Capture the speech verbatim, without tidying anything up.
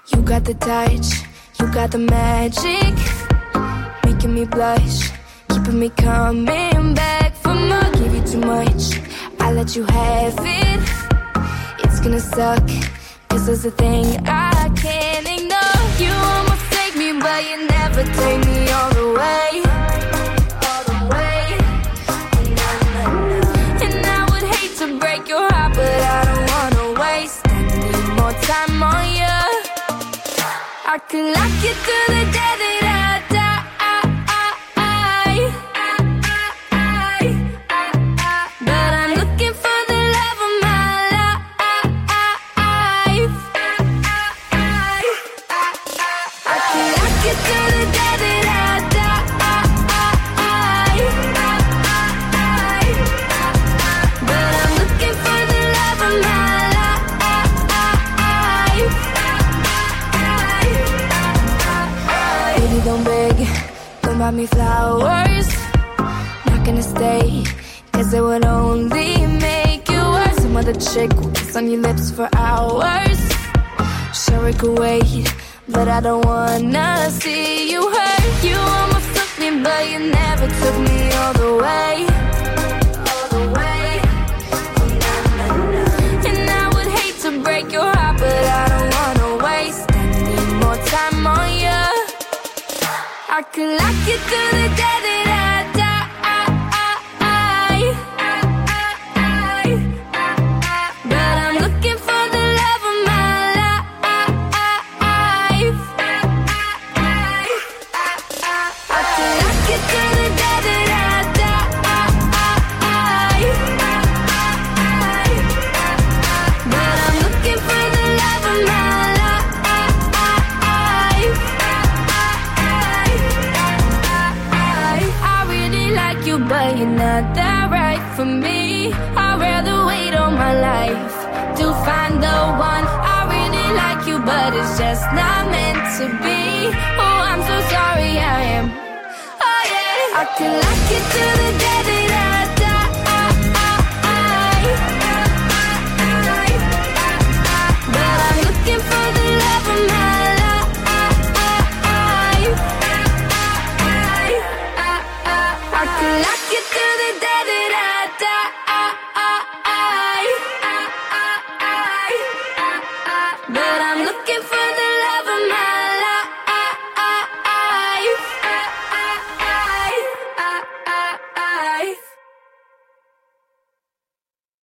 You got the touch, you got the magic, making me blush, keeping me coming back for more. Give you too much, I let you have it. It's gonna suck, cause there's a thing I can't ignore. You almost take me, but you never take me all the way. All the way. And I would hate to break your heart, but I don't wanna waste any more time on you. I could lock you through the day that I die. But I'm looking for the love of my life. I could lock you through the day that I die. But I'm looking for the love of my life. Baby, don't beg, don't buy me flowers. Not gonna stay, cause it would only make you worse. Some other chick will kiss on your lips for hours. Sure, it could wait, but I don't wanna see you hurt. You almost took me, but you never took me all the way. All the way. And I would hate to break your heart, but I don't wanna waste any more time on you. I could lock you through the day that I die. But I'm looking for the love of my life. I could lock you through the day that I die. But I'm looking for the love of my life. I really like you, but you're not that right for me. I'd rather wait all my life to find the one. I really like you, but it's just not meant to be. Oh, I'm so sorry, I am. Oh yeah, I could lock you through the day that I